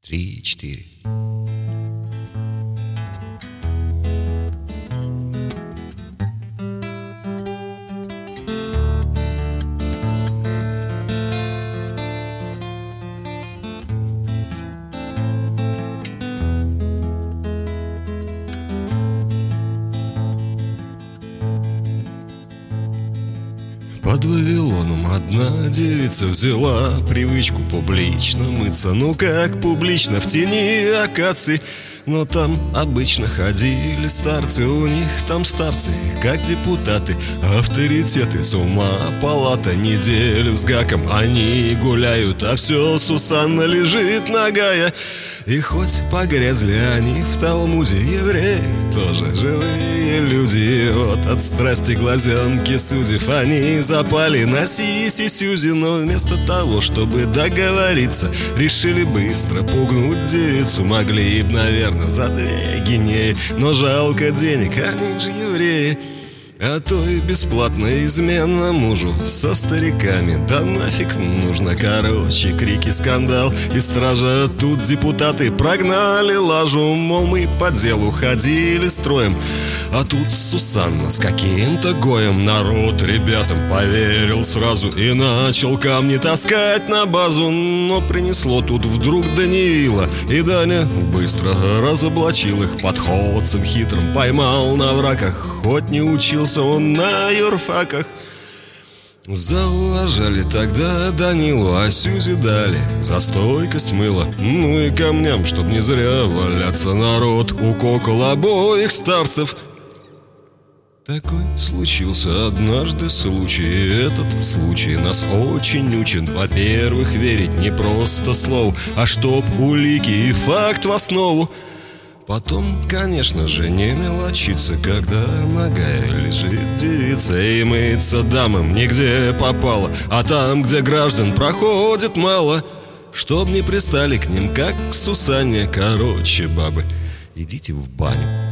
3, 4. Под Вавилоном одна девица взяла привычку публично мыться. Ну как публично, в тени акаций. Но там обычно ходили старцы, у них там старцы, как депутаты, авторитеты, с ума палата. Неделю с гаком они гуляют, а все Сусанна лежит нагая. И хоть погрязли они в Талмуде, евреи тоже живые люди. Вот от страсти глазенки сузив, они запали на Сиси Сюзи. Но вместо того, чтобы договориться, решили быстро пугнуть девицу. Могли б, наверное, за 2 гинеи, но жалко денег, они же евреи. А то и бесплатная измена мужу со стариками. Да нафиг нужно, короче, крики, скандал. И стража тут депутаты прогнали лажу. Мол, мы по делу ходили строем. А тут Сусанна с каким-то гоем. Народ ребятам поверил сразу и начал камни таскать на базу. Но принесло тут вдруг Даниила, и Даня быстро разоблачил их. Подходцем хитрым поймал на врагах, хоть не учился он на юрфаках. Зауважали тогда Данилу, а Сюзи дали за стойкость мыла. Ну и камням, чтоб не зря валяться, народ укокал обоих старцев. Такой случился однажды случай, и этот случай нас очень учит. Во-первых, верить не просто слову, а чтоб улики и факт в основу. Потом, конечно же, не мелочиться, когда нагая лежит девица, и мыться дамам нигде попало, а там, где граждан проходит мало. Чтоб не пристали к ним, как к Сусанне. Короче, бабы, идите в баню.